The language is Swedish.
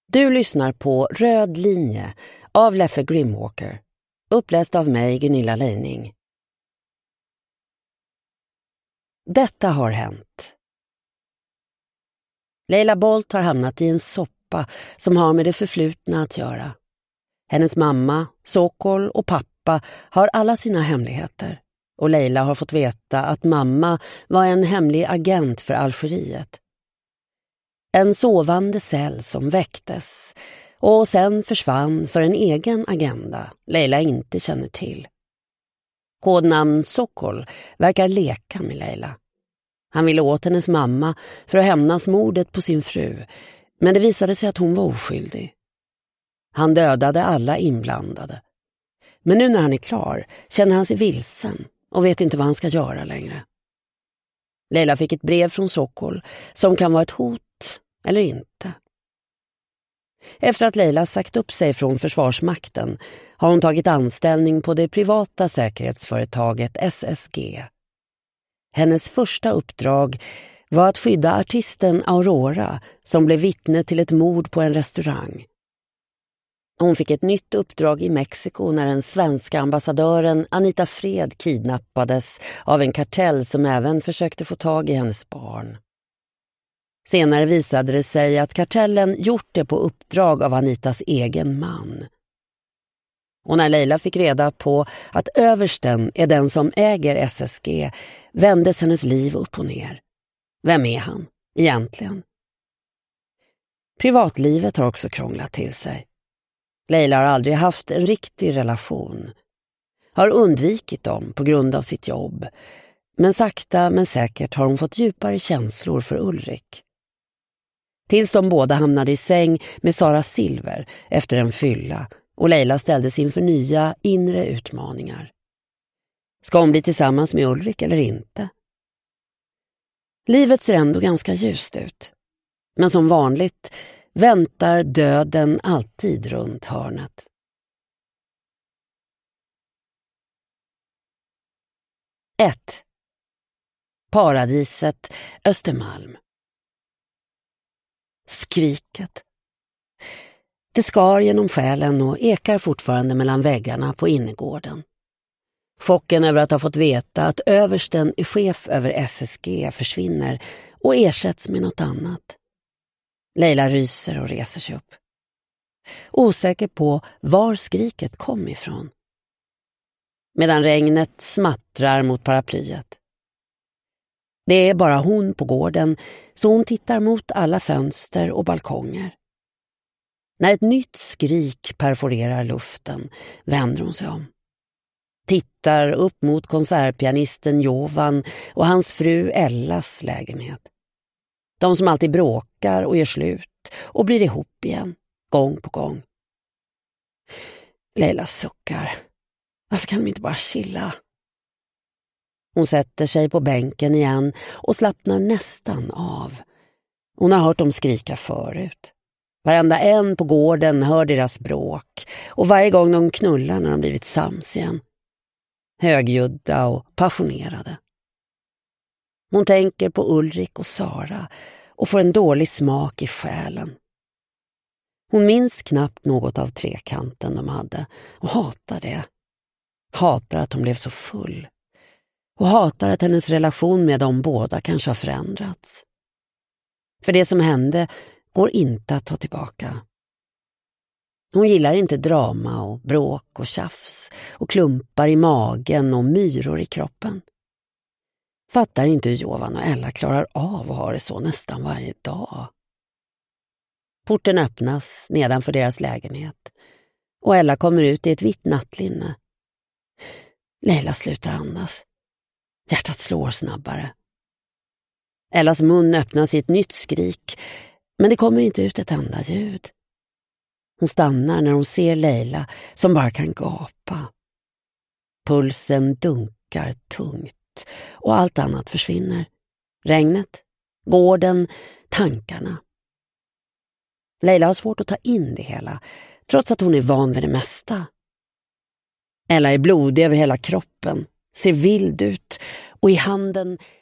Du lyssnar på Röd linje av Leffe Grimwalker, uppläst av mig, Gunilla Leining. Detta har hänt. Leila Bolt har hamnat i en soppa som har med det förflutna att göra. Hennes mamma, Sokol och pappa har alla sina hemligheter. Och Leila har fått veta att mamma var en hemlig agent för Algeriet. En sovande cell som väcktes och sen försvann för en egen agenda Leila inte känner till. Kodnamn Sokol verkar leka med Leila. Han ville åt hennes mamma för att hämnas mordet på sin fru, men det visade sig att hon var oskyldig. Han dödade alla inblandade. Men nu när han är klar känner han sig vilsen och vet inte vad han ska göra längre. Leila fick ett brev från Sokol som kan vara ett hot eller inte. Efter att Leila sagt upp sig från Försvarsmakten har hon tagit anställning på det privata säkerhetsföretaget SSG. Hennes första uppdrag var att skydda artisten Aurora som blev vittne till ett mord på en restaurang. Hon fick ett nytt uppdrag i Mexiko när den svenska ambassadören Anita Fred kidnappades av en kartell som även försökte få tag i hennes barn. Senare visade det sig att kartellen gjort det på uppdrag av Anitas egen man. Och när Leila fick reda på att översten är den som äger SSG vändes hennes liv upp och ner. Vem är han egentligen? Privatlivet har också krånglat till sig. Leila har aldrig haft en riktig relation. Har undvikit dem på grund av sitt jobb. Men sakta men säkert har hon fått djupare känslor för Ulrik. Tills de båda hamnade i säng med Sara Silver efter en fylla och Leila ställdes inför nya inre utmaningar. Ska hon bli tillsammans med Ulrik eller inte? Livet ser ändå ganska ljust ut. Men som vanligt väntar döden alltid runt hörnet. Ett. Paradiset Östermalm. Skriket. Det skar genom själen och ekar fortfarande mellan väggarna på innergården. Chocken över att ha fått veta att översten är chef över SSG försvinner och ersätts med något annat. Leila ryser och reser sig upp. Osäker på var skriket kom ifrån. Medan regnet smattrar mot paraplyet. Det är bara hon på gården, så hon tittar mot alla fönster och balkonger. När ett nytt skrik perforerar luften vänder hon sig om. Tittar upp mot konsertpianisten Jovan och hans fru Ellas lägenhet. De som alltid bråkar och gör slut och blir ihop igen, gång på gång. Leila suckar. Varför kan de inte bara chilla? Hon sätter sig på bänken igen och slappnar nästan av. Hon har hört dem skrika förut. Varenda en på gården hör deras bråk och varje gång de knullar när de blivit sams igen. Högljudda och passionerade. Hon tänker på Ulrik och Sara och får en dålig smak i själen. Hon minns knappt något av trekanten de hade och hatar det. Hatar att hon blev så full. Och hatar att hennes relation med dem båda kanske har förändrats. För det som hände går inte att ta tillbaka. Hon gillar inte drama och bråk och tjafs och klumpar i magen och myror i kroppen. Fattar inte hur Jovan och Ella klarar av att ha det så nästan varje dag. Porten öppnas nedanför deras lägenhet och Ella kommer ut i ett vitt nattlinne. Leila slutar andas. Hjärtat slår snabbare. Ellas mun öppnas i ett nytt skrik, men det kommer inte ut ett enda ljud. Hon stannar när hon ser Leila som bara kan gapa. Pulsen dunkar tungt och allt annat försvinner. Regnet, gården, tankarna. Leila har svårt att ta in det hela, trots att hon är van vid det mesta. Ella är blodig över hela kroppen, ser vild ut och i handen